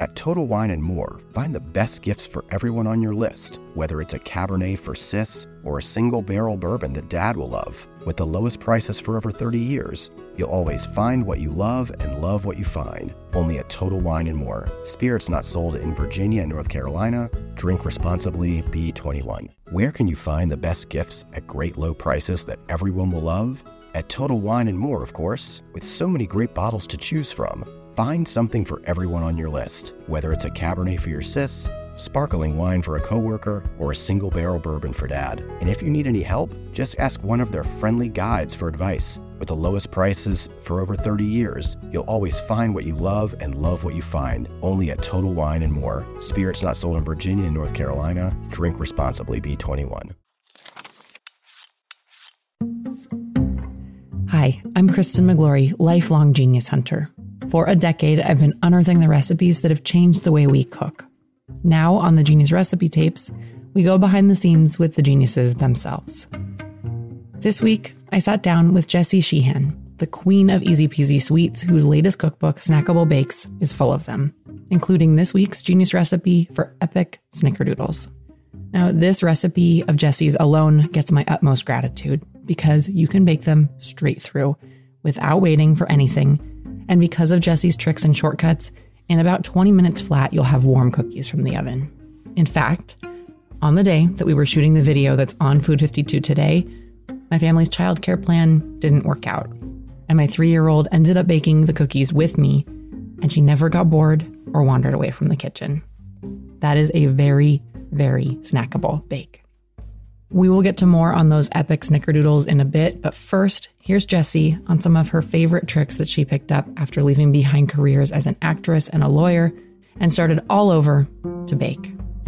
At Total Wine & More, find the best gifts for everyone on your list, whether it's a Cabernet for sis or a single barrel bourbon that Dad will love. With the lowest prices for over 30 years, you'll always find what you love and love what you find. Only at Total Wine & More. Spirits not sold in Virginia and North Carolina. Drink responsibly. Be 21. Where can you find the best gifts at great low prices that everyone will love? At Total Wine & More, of course, with so many great bottles to choose from. Find something for everyone on your list, whether it's a Cabernet for your sis, sparkling wine for a coworker, or a single barrel bourbon for Dad. And if you need any help, just ask one of their friendly guides for advice. With the lowest prices for over 30 years, you'll always find what you love and love what you find. Only at Total Wine & More. Spirits not sold in Virginia and North Carolina. Drink responsibly. Be 21. Hi, I'm Kristen McGlory, lifelong genius hunter. For a decade, I've been unearthing the recipes that have changed the way we cook. Now, on the Genius Recipe Tapes, we go behind the scenes with the geniuses themselves. This week, I sat down with Jessie Sheehan, the queen of easy peasy sweets, whose latest cookbook, Snackable Bakes, is full of them, including this week's Genius Recipe for epic snickerdoodles. Now, this recipe of Jessie's alone gets my utmost gratitude because you can bake them straight through without waiting for anything. And because of Jessie's tricks and shortcuts, in about 20 minutes flat, you'll have warm cookies from the oven. In fact, on the day that we were shooting the video that's on Food 52 today, my family's childcare plan didn't work out. And my 3-year-old ended up baking the cookies with me, and she never got bored or wandered away from the kitchen. That is a very, very snackable bake. We will get to more on those epic snickerdoodles in a bit, but first, here's Jessie on some of her favorite tricks that she picked up after leaving behind careers as an actress and a lawyer and started all over to bake.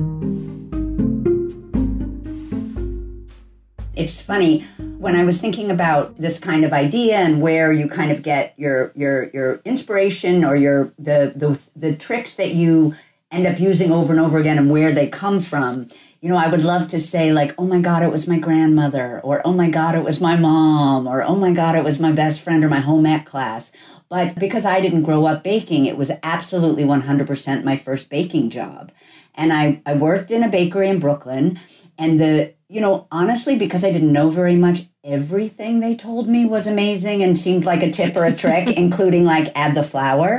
It's funny, when I was thinking about this kind of idea and where you kind of get your inspiration or the tricks that you end up using over and over again and where they come from, you know, I would love to say like, oh my God, it was my grandmother, or oh my God, it was my mom, or oh my God, it was my best friend or my home ec class. But because I didn't grow up baking, it was absolutely 100% my first baking job. And I worked in a bakery in Brooklyn, and honestly, because I didn't know very much, everything they told me was amazing and seemed like a tip or a trick, including like add the flour.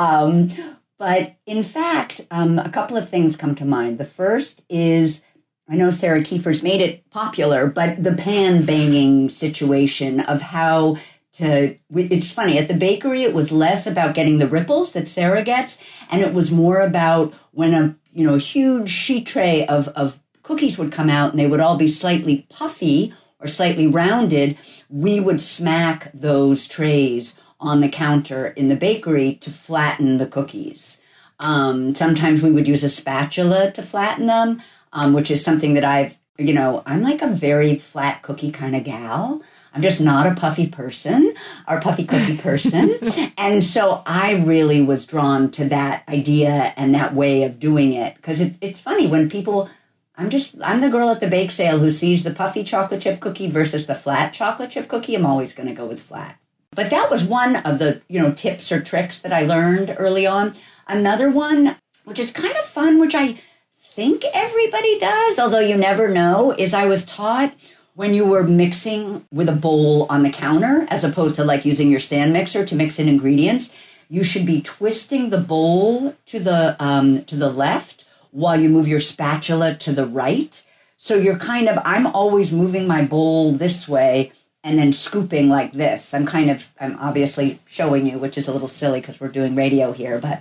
But in fact, a couple of things come to mind. The first is, I know Sarah Kiefer's made it popular, but the pan banging situation of how it's funny, at the bakery, it was less about getting the ripples that Sarah gets, and it was more about when a huge sheet tray of cookies would come out and they would all be slightly puffy or slightly rounded, we would smack those trays on the counter in the bakery to flatten the cookies. Sometimes we would use a spatula to flatten them, which is something that I'm like a very flat cookie kind of gal. I'm just not a puffy person or puffy cookie person. And so I really was drawn to that idea and that way of doing it. Because it's funny when people, I'm the girl at the bake sale who sees the puffy chocolate chip cookie versus the flat chocolate chip cookie. I'm always going to go with flat. But that was one of the, tips or tricks that I learned early on. Another one, which is kind of fun, which I think everybody does, although you never know, is I was taught when you were mixing with a bowl on the counter, as opposed to like using your stand mixer to mix in ingredients, you should be twisting the bowl to the left while you move your spatula to the right. So you're I'm always moving my bowl this way and then scooping like this. I'm obviously showing you, which is a little silly because we're doing radio here, but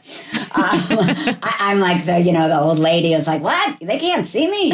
I'm like the old lady is like, what? They can't see me.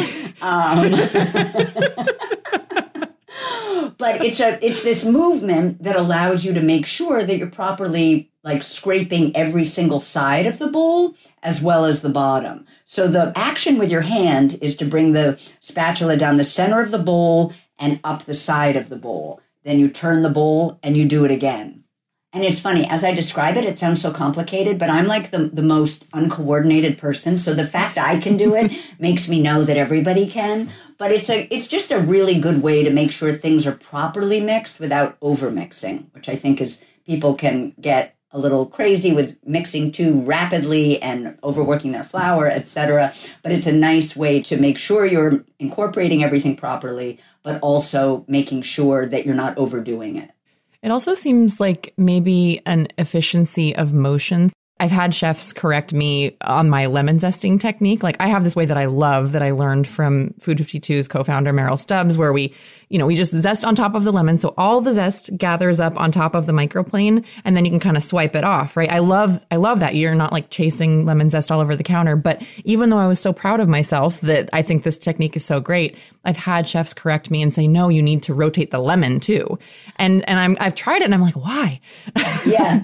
But it's this movement that allows you to make sure that you're properly like scraping every single side of the bowl as well as the bottom. So the action with your hand is to bring the spatula down the center of the bowl and up the side of the bowl. Then you turn the bowl and you do it again. And it's funny, as I describe it, it sounds so complicated, but I'm like the most uncoordinated person. So the fact I can do it makes me know that everybody can. But it's just a really good way to make sure things are properly mixed without over mixing, which I think is people can get a little crazy with mixing too rapidly and overworking their flour, etc. But it's a nice way to make sure you're incorporating everything properly, but also making sure that you're not overdoing it. It also seems like maybe an efficiency of motion. I've had chefs correct me on my lemon zesting technique. Like I have this way that I love that I learned from Food 52's co-founder, Meryl Stubbs, where we just zest on top of the lemon. So all the zest gathers up on top of the microplane and then you can kind of swipe it off, right? I love that you're not like chasing lemon zest all over the counter. But even though I was so proud of myself that I think this technique is so great, I've had chefs correct me and say, no, you need to rotate the lemon too. And I've tried it and I'm like, why? Yeah.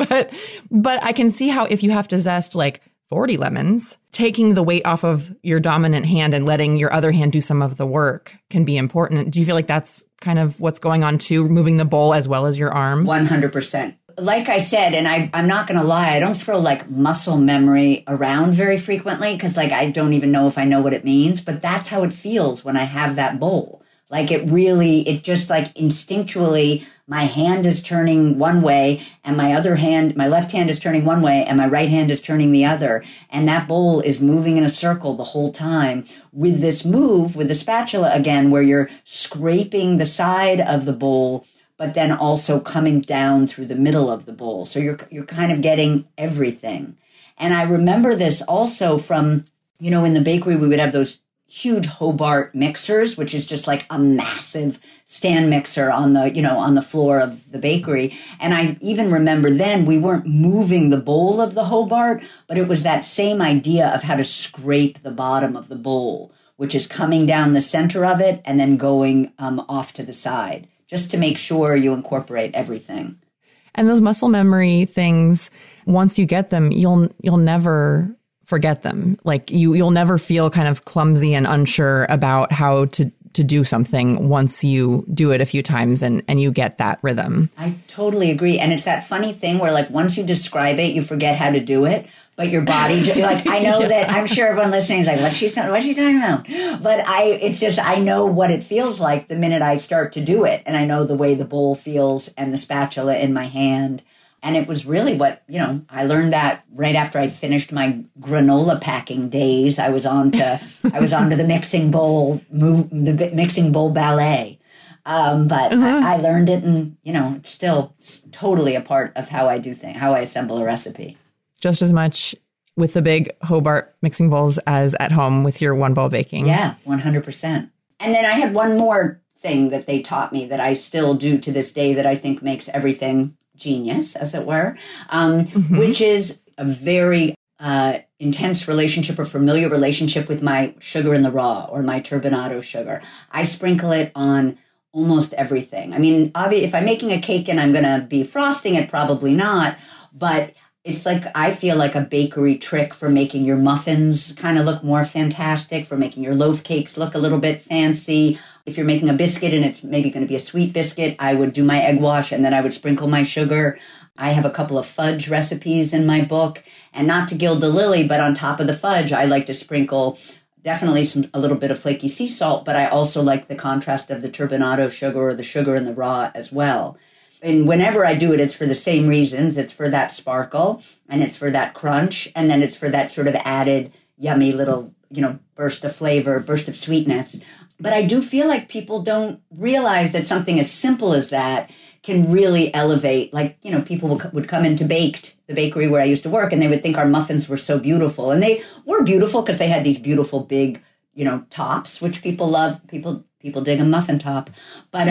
But I can see how if you have to zest like 40 lemons, taking the weight off of your dominant hand and letting your other hand do some of the work can be important. Do you feel like that's kind of what's going on too, moving the bowl as well as your arm? 100%. Like I said, and I'm not going to lie, I don't throw like muscle memory around very frequently because like I don't even know if I know what it means, but that's how it feels when I have that bowl. Like it just like instinctually, my hand is turning one way and my left hand is turning one way and my right hand is turning the other. And that bowl is moving in a circle the whole time with this move with the spatula again, where you're scraping the side of the bowl, but then also coming down through the middle of the bowl. So you're kind of getting everything. And I remember this also from, in the bakery, we would have those huge Hobart mixers, which is just like a massive stand mixer on the floor of the bakery. And I even remember then we weren't moving the bowl of the Hobart, but it was that same idea of how to scrape the bottom of the bowl, which is coming down the center of it and then going off to the side, just to make sure you incorporate everything. And those muscle memory things, once you get them, you'll never forget them. Like you'll never feel kind of clumsy and unsure about how to do something once you do it a few times and you get that rhythm. I totally agree. And it's that funny thing where like once you describe it, you forget how to do it, but your body, like I know that I'm sure everyone listening is like, what's she talking about? But I know what it feels like the minute I start to do it. And I know the way the bowl feels and the spatula in my hand. And it was really what, I learned that right after I finished my granola packing days. I was on to the mixing bowl ballet. But I learned it and, it's still totally a part of how I do things, how I assemble a recipe. Just as much with the big Hobart mixing bowls as at home with your one bowl baking. Yeah, 100%. And then I had one more thing that they taught me that I still do to this day that I think makes everything genius, as it were, which is a very intense relationship or familiar relationship with my sugar in the raw or my turbinado sugar. I sprinkle it on almost everything. I mean, obviously, if I'm making a cake and I'm going to be frosting it, probably not, but it's like, I feel like a bakery trick for making your muffins kind of look more fantastic, for making your loaf cakes look a little bit fancy. If you're making a biscuit and it's maybe going to be a sweet biscuit, I would do my egg wash and then I would sprinkle my sugar. I have a couple of fudge recipes in my book. And not to gild the lily, but on top of the fudge, I like to sprinkle definitely a little bit of flaky sea salt, but I also like the contrast of the turbinado sugar or the sugar in the raw as well. And whenever I do it, it's for the same reasons. It's for that sparkle and it's for that crunch. And then it's for that sort of added yummy little, burst of flavor, burst of sweetness. But I do feel like people don't realize that something as simple as that can really elevate. Like, people would come into Baked, the bakery where I used to work, and they would think our muffins were so beautiful. And they were beautiful because they had these beautiful big, tops, which people love. People dig a muffin top. But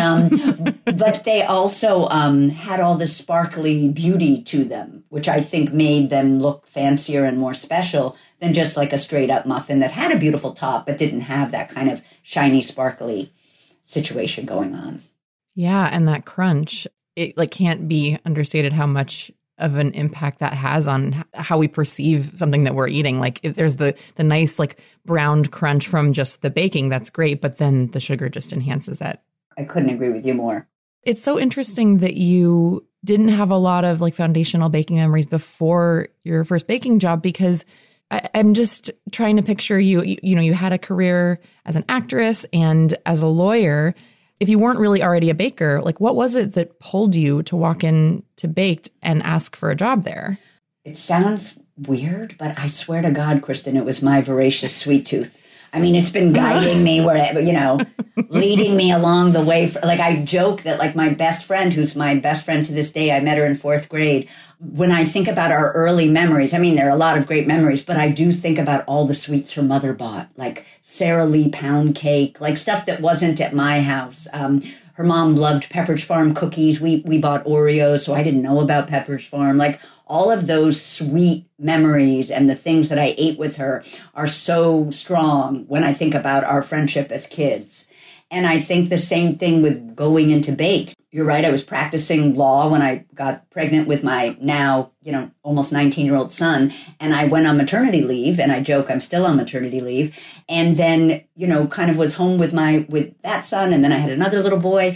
but they also had all this sparkly beauty to them, which I think made them look fancier and more special than just like a straight up muffin that had a beautiful top but didn't have that kind of shiny, sparkly situation going on. Yeah, and that crunch, it can't be understated how much of an impact that has on how we perceive something that we're eating. Like if there's the nice browned crunch from just the baking, that's great, but then the sugar just enhances that. I couldn't agree with you more. It's so interesting that you didn't have a lot of foundational baking memories before your first baking job, because I'm just trying to picture you had a career as an actress and as a lawyer. if you weren't really already a baker, like what was it that pulled you to walk in to Baked and ask for a job there? It sounds weird, but I swear to God, Kristen, it was my voracious sweet tooth. I mean, it's been guiding me where, leading me along the way. Like, I joke that, like, my best friend, who's my best friend to this day, I met her in 4th grade. When I think about our early memories, I mean, there are a lot of great memories, but I do think about all the sweets her mother bought, like Sara Lee pound cake, like stuff that wasn't at my house. Her mom loved Pepperidge Farm cookies. We bought Oreos, so I didn't know about Pepperidge Farm. Like, all of those sweet memories and the things that I ate with her are so strong when I think about our friendship as kids. And I think the same thing with going into Baked. You're right, I was practicing law when I got pregnant with my now, almost 19-year-old son. And I went on maternity leave, and I joke I'm still on maternity leave. And then, kind of was home with that son. And then I had another little boy.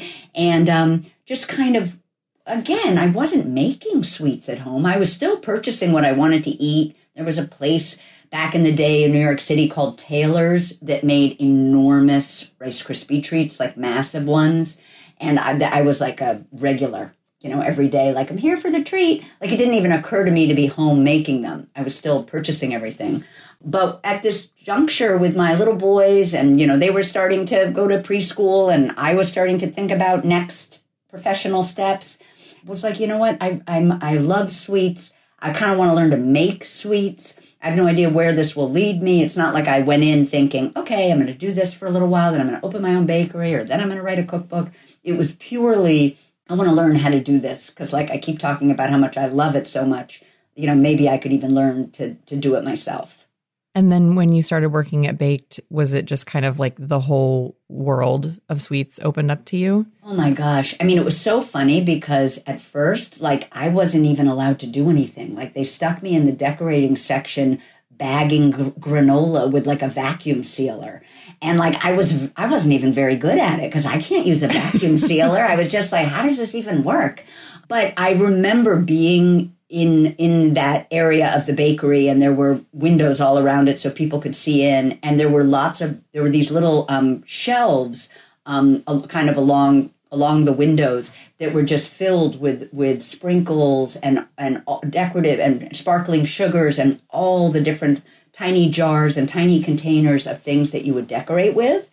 And just kind of, again, I wasn't making sweets at home. I was still purchasing what I wanted to eat. There was a place back in the day in New York City called Taylor's that made enormous Rice Krispie treats, like massive ones. And I was like a regular, every day, like, I'm here for the treat. Like, it didn't even occur to me to be home making them. I was still purchasing everything. But at this juncture with my little boys, and, they were starting to go to preschool, and I was starting to think about next professional steps, was like, you know what? I love sweets. I kind of want to learn to make sweets. I have no idea where this will lead me. It's not like I went in thinking, okay, I'm going to do this for a little while, then I'm going to open my own bakery, or then I'm going to write a cookbook. It was purely, I want to learn how to do this, because, like, I keep talking about how much I love it so much. Maybe I could even learn to do it myself. And then when you started working at Baked, was it just kind of like the whole world of sweets opened up to you? Oh my gosh. I mean, it was so funny because at first, like, I wasn't even allowed to do anything. Like, they stuck me in the decorating section bagging granola with like a vacuum sealer. And like, I wasn't even very good at it because I can't use a vacuum sealer. I was just like, how does this even work? But I remember being in that area of the bakery, and there were windows all around it so people could see in, and there were these little shelves kind of along the windows that were just filled with sprinkles and decorative and sparkling sugars and all the different tiny jars and tiny containers of things that you would decorate with.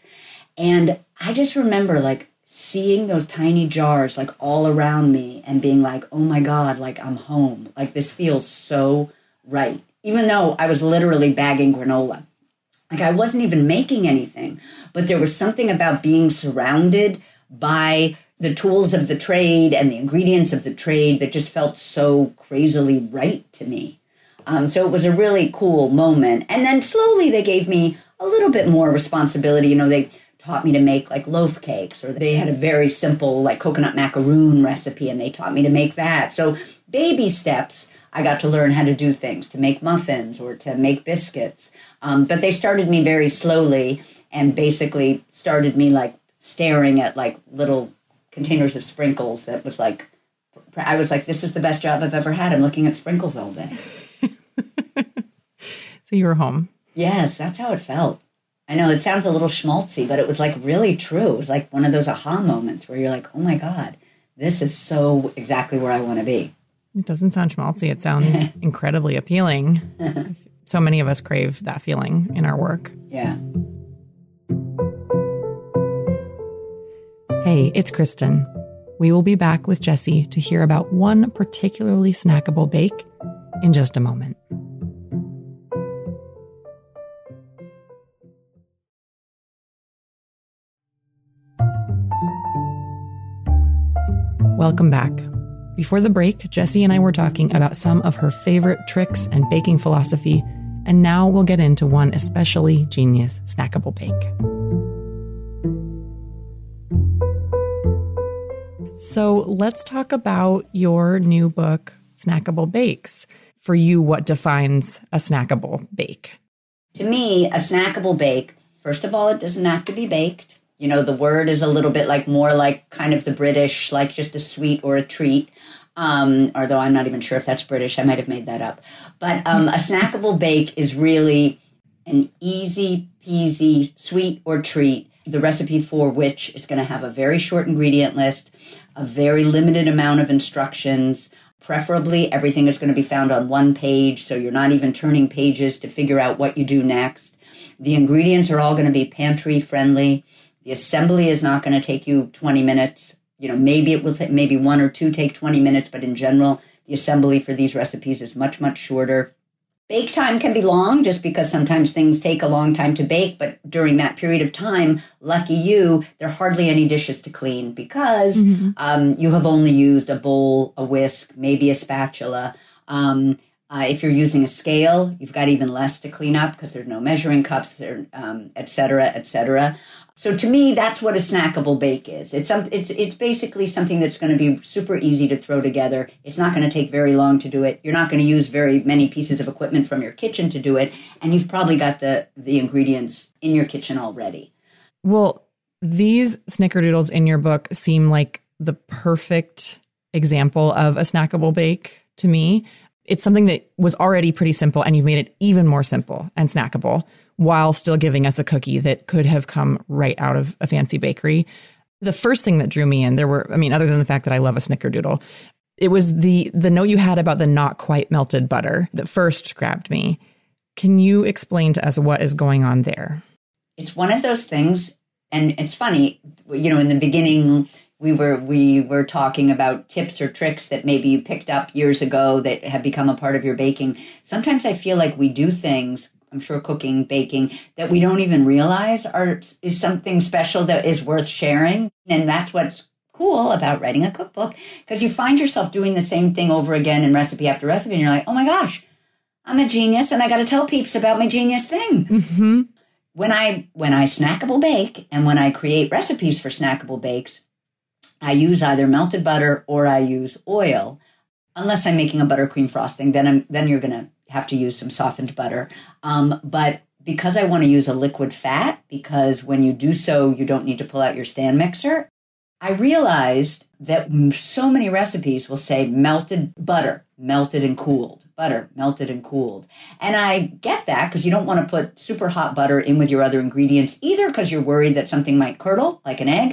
And I just remember like seeing those tiny jars like all around me and being like, oh my God, like I'm home. Like this feels so right. Even though I was literally bagging granola. Like I wasn't even making anything, but there was something about being surrounded by the tools of the trade and the ingredients of the trade that just felt so crazily right to me. So it was a really cool moment. And then slowly they gave me a little bit more responsibility. You know, they taught me to make like loaf cakes, or they had a very simple like coconut macaroon recipe and they taught me to make that. So baby steps, I got to learn how to do things, to make muffins or to make biscuits. But they started me very slowly and basically started me like staring at like little containers of sprinkles that was like, I was like, this is the best job I've ever had. I'm looking at sprinkles all day. So you were home. Yes, that's how it felt. I know it sounds a little schmaltzy, but it was like really true. It was like one of those aha moments where you're like, oh my God, this is so exactly where I want to be. It doesn't sound schmaltzy. It sounds incredibly appealing. So many of us crave that feeling in our work. Yeah. Hey, it's Kristen. We will be back with Jessie to hear about one particularly snackable bake in just a moment. Welcome back. Before the break, Jessie and I were talking about some of her favorite tricks and baking philosophy, and now we'll get into one especially genius snackable bake. So let's talk about your new book, Snackable Bakes. For you, what defines a snackable bake? To me, a snackable bake, first of all, it doesn't have to be baked. You know, the word is a little bit like more like kind of the British, like just a sweet or a treat. Although I'm not even sure if that's British. I might have made that up. But a snackable bake is really an easy peasy sweet or treat the recipe for which is going to have a very short ingredient list, a very limited amount of instructions. Preferably, everything is going to be found on one page, so you're not even turning pages to figure out what you do next. The ingredients are all going to be pantry friendly. The assembly is not going to take you 20 minutes. Maybe it will take, maybe one or two take 20 minutes, but in general, the assembly for these recipes is much, much shorter. Bake time can be long just because sometimes things take a long time to bake, but during that period of time, lucky you, there are hardly any dishes to clean because you have only used a bowl, a whisk, maybe a spatula. If you're using a scale, you've got even less to clean up because there's no measuring cups, et cetera, et cetera. So to me, that's what a snackable bake is. It's basically something that's going to be super easy to throw together. It's not going to take very long to do it. You're not going to use very many pieces of equipment from your kitchen to do it. And you've probably got the ingredients in your kitchen already. Well, these snickerdoodles in your book seem like the perfect example of a snackable bake to me. It's something that was already pretty simple, and you've made it even more simple and snackable, while still giving us a cookie that could have come right out of a fancy bakery. The first thing that drew me in, other than the fact that I love a snickerdoodle, it was the note you had about the not quite melted butter that first grabbed me. Can you explain to us what is going on there? It's one of those things, and it's funny, in the beginning, we were talking about tips or tricks that maybe you picked up years ago that have become a part of your baking. Sometimes I feel like we do things, I'm sure cooking, baking, that we don't even realize is something special that is worth sharing. And that's what's cool about writing a cookbook, because you find yourself doing the same thing over again in recipe after recipe. And you're like, oh my gosh, I'm a genius and I got to tell peeps about my genius thing. Mm-hmm. When I snackable bake and when I create recipes for snackable bakes, I use either melted butter or I use oil. Unless I'm making a buttercream frosting, then you're going to have to use some softened butter. But because I want to use a liquid fat, because when you do so, you don't need to pull out your stand mixer, I realized that so many recipes will say melted butter, melted and cooled, butter, melted and cooled. And I get that because you don't want to put super hot butter in with your other ingredients, either because you're worried that something might curdle, like an egg,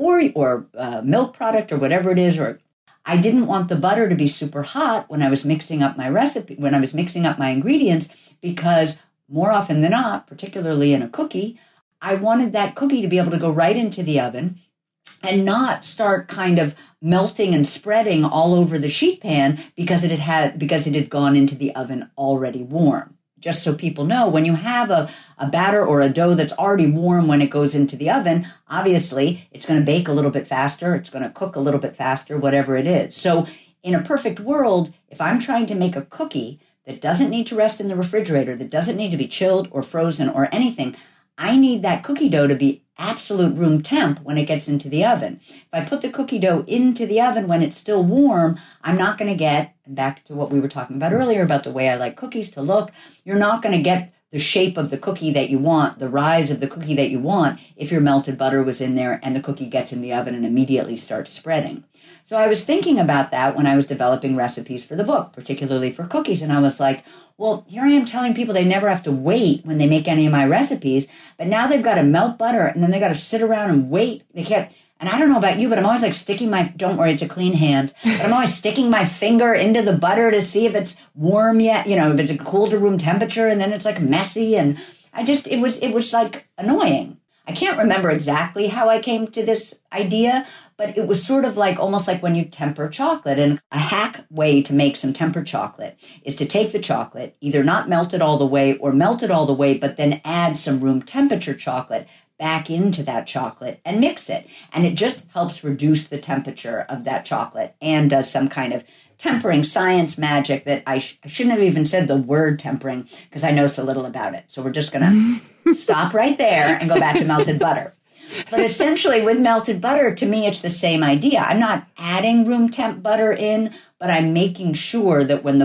or milk product or whatever it is, or I didn't want the butter to be super hot when I was mixing up my recipe, when I was mixing up my ingredients, because more often than not, particularly in a cookie, I wanted that cookie to be able to go right into the oven and not start kind of melting and spreading all over the sheet pan because it had gone into the oven already warm. Just so people know, when you have a batter or a dough that's already warm when it goes into the oven, obviously it's going to bake a little bit faster, it's going to cook a little bit faster, whatever it is. So in a perfect world, if I'm trying to make a cookie that doesn't need to rest in the refrigerator, that doesn't need to be chilled or frozen or anything, I need that cookie dough to be absolute room temp when it gets into the oven. If I put the cookie dough into the oven when it's still warm, I'm not going to get, back to what we were talking about earlier about the way I like cookies to look, you're not going to get the shape of the cookie that you want, the rise of the cookie that you want, if your melted butter was in there and the cookie gets in the oven and immediately starts spreading. So I was thinking about that when I was developing recipes for the book, particularly for cookies. And I was like, well, here I am telling people they never have to wait when they make any of my recipes, but now they've got to melt butter and then they got to sit around and wait. They can't. And I don't know about you, but I'm always like don't worry, it's a clean hand, but I'm always sticking my finger into the butter to see if it's warm yet, if it's cool to room temperature, and then it's like messy. And it was like annoying. I can't remember exactly how I came to this idea, but it was sort of like almost like when you temper chocolate. And a hack way to make some tempered chocolate is to take the chocolate, either not melt it all the way or melt it all the way, but then add some room temperature chocolate back into that chocolate and mix it. And it just helps reduce the temperature of that chocolate and does some kind of tempering science magic that I shouldn't have even said the word tempering because I know so little about it. So we're just going to stop right there and go back to melted butter. But essentially with melted butter, to me, it's the same idea. I'm not adding room temp butter in, but I'm making sure that when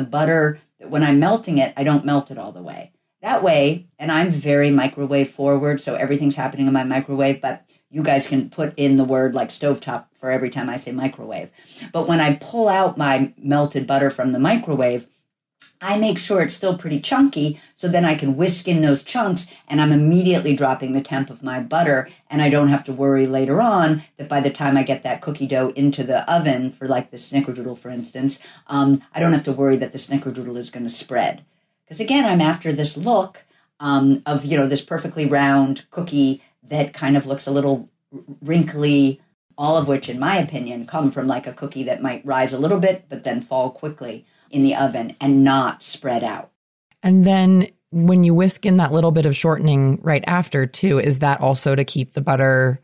I'm melting it, I don't melt it all the way. That way, and I'm very microwave forward, so everything's happening in my microwave, but you guys can put in the word like stovetop for every time I say microwave. But when I pull out my melted butter from the microwave, I make sure it's still pretty chunky so then I can whisk in those chunks and I'm immediately dropping the temp of my butter, and I don't have to worry later on that by the time I get that cookie dough into the oven for like the snickerdoodle, for instance, I don't have to worry that the snickerdoodle is going to spread. Because again, I'm after this look of, this perfectly round cookie that kind of looks a little wrinkly, all of which, in my opinion, come from like a cookie that might rise a little bit but then fall quickly in the oven and not spread out. And then when you whisk in that little bit of shortening right after too, is that also to keep the butter,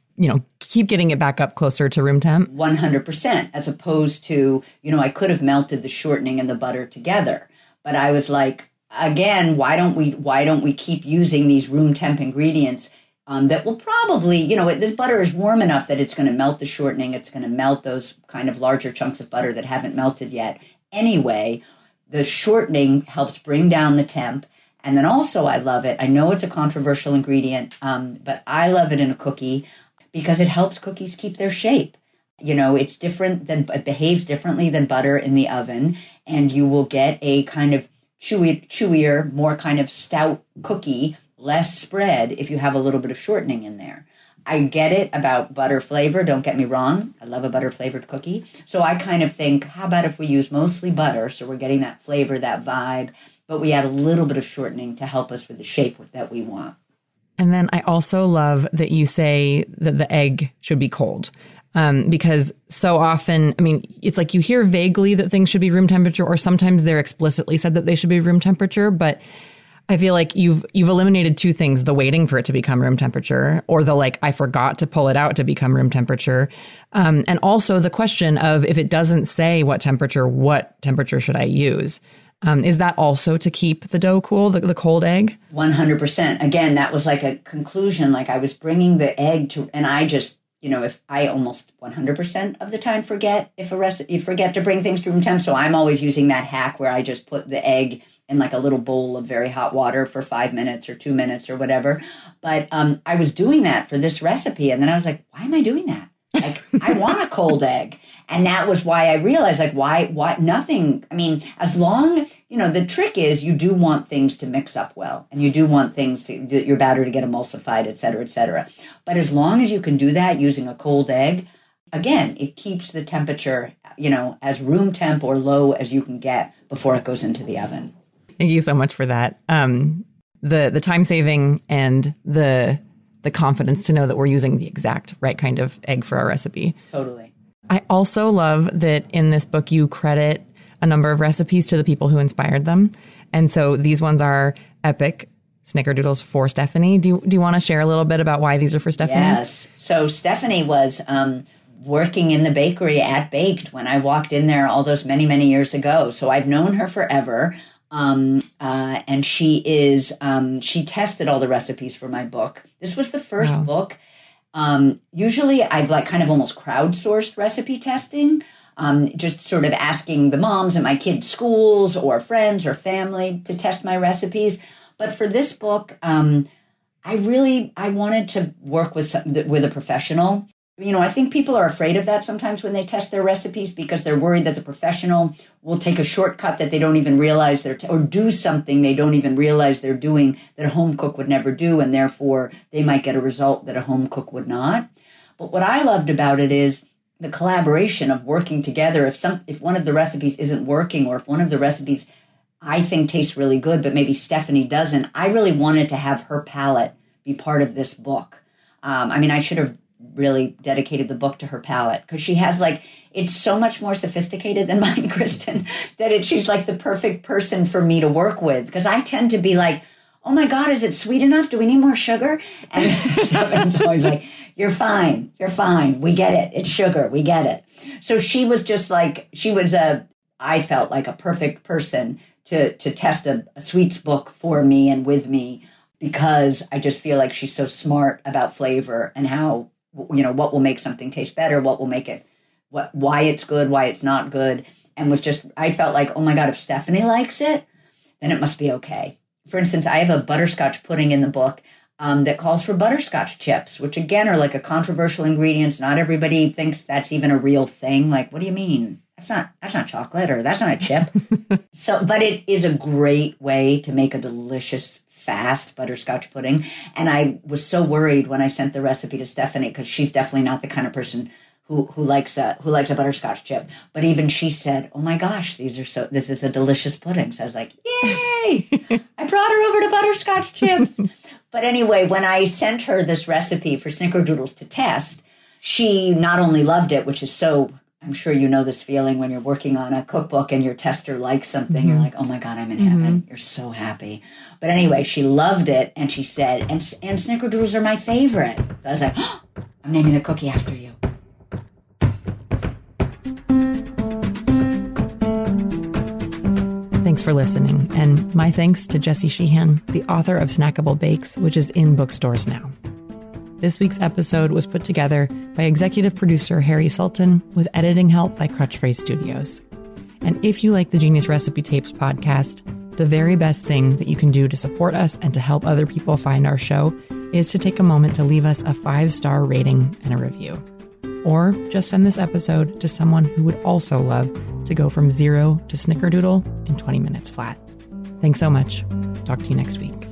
keep getting it back up closer to room temp? 100%, as opposed to, I could have melted the shortening and the butter together. But I was like, again, why don't we keep using these room temp ingredients that will probably, this butter is warm enough that it's going to melt the shortening. It's going to melt those kind of larger chunks of butter that haven't melted yet. Anyway, the shortening helps bring down the temp. And then also I love it. I know it's a controversial ingredient, but I love it in a cookie because it helps cookies keep their shape. It's it behaves differently than butter in the oven, and you will get a kind of chewier, more kind of stout cookie, less spread if you have a little bit of shortening in there. I get it about butter flavor. Don't get me wrong. I love a butter flavored cookie. So I kind of think, how about if we use mostly butter? So we're getting that flavor, that vibe, but we add a little bit of shortening to help us with the shape that we want. And then I also love that you say that the egg should be cold. Because so often, it's like you hear vaguely that things should be room temperature, or sometimes they're explicitly said that they should be room temperature, but I feel like you've eliminated two things: the waiting for it to become room temperature, or the I forgot to pull it out to become room temperature. And also the question of, if it doesn't say what temperature should I use? Is that also to keep the dough cool, the cold egg? 100%. Again, that was like a conclusion. Like I was bringing the egg to, and I just, if I almost 100% of the time forget to bring things to room temp. So I'm always using that hack where I just put the egg in like a little bowl of very hot water for 5 minutes or 2 minutes or whatever. But I was doing that for this recipe. And then I was like, why am I doing that? Like, I want a cold egg. And that was why I realized, why nothing. As long, the trick is you do want things to mix up well, and you do want your batter to get emulsified, et cetera, et cetera. But as long as you can do that using a cold egg, again, it keeps the temperature, as room temp or low as you can get before it goes into the oven. Thank you so much for that. The time saving and the confidence to know that we're using the exact right kind of egg for our recipe. Totally. I also love that in this book you credit a number of recipes to the people who inspired them. And so these ones are epic snickerdoodles for Stephanie. Do you want to share a little bit about why these are for Stephanie? Yes. So Stephanie was working in the bakery at Baked when I walked in there all those many, many years ago. So I've known her forever. And she tested all the recipes for my book. This was the first book. Usually I've kind of almost crowdsourced recipe testing, just sort of asking the moms at my kids' schools or friends or family to test my recipes. But for this book, I wanted to work with a professional. I think people are afraid of that sometimes when they test their recipes because they're worried that the professional will take a shortcut that they don't even realize or do something they don't even realize they're doing that a home cook would never do, and therefore they might get a result that a home cook would not. But what I loved about it is the collaboration of working together. If one of the recipes isn't working, or if one of the recipes I think tastes really good, but maybe Stephanie doesn't, I really wanted to have her palate be part of this book. I should have really dedicated the book to her palate because she has it's so much more sophisticated than mine, Kristen, that she's the perfect person for me to work with, because I tend to be oh my God, is it sweet enough? Do we need more sugar? And Stephanie's always you're fine. We get it. It's sugar. We get it. So she was just I felt like a perfect person to test a sweets book for me and with me, because I just feel like she's so smart about flavor and how, what will make something taste better, what will make it, why it's good, why it's not good. And I felt oh my God, if Stephanie likes it, then it must be okay. For instance, I have a butterscotch pudding in the book that calls for butterscotch chips, which again are a controversial ingredient. Not everybody thinks that's even a real thing. What do you mean? that's not chocolate, or that's not a chip. But it is a great way to make a delicious, fast butterscotch pudding. And I was so worried when I sent the recipe to Stephanie, because she's definitely not the kind of person who likes a butterscotch chip. But even she said, "Oh my gosh, this is a delicious pudding." So I was like, "Yay! I brought her over to butterscotch chips." But anyway, when I sent her this recipe for snickerdoodles to test, she not only loved it, which is so, I'm sure you know this feeling when you're working on a cookbook and your tester likes something, mm-hmm. You're like, "Oh my God, I'm in heaven." You're so happy. But anyway, she loved it, and she said, and snickerdoodles are my favorite. So I was like, "Oh, I'm naming the cookie after you." Thanks for listening, and my thanks to Jessie Sheehan, the author of Snackable Bakes, which is in bookstores now. This week's episode was put together by executive producer Harry Sultan with editing help by Crutchphrase Studios. And if you like the Genius Recipe Tapes podcast, the very best thing that you can do to support us and to help other people find our show is to take a moment to leave us a 5-star rating and a review. Or just send this episode to someone who would also love to go from zero to snickerdoodle in 20 minutes flat. Thanks so much. Talk to you next week.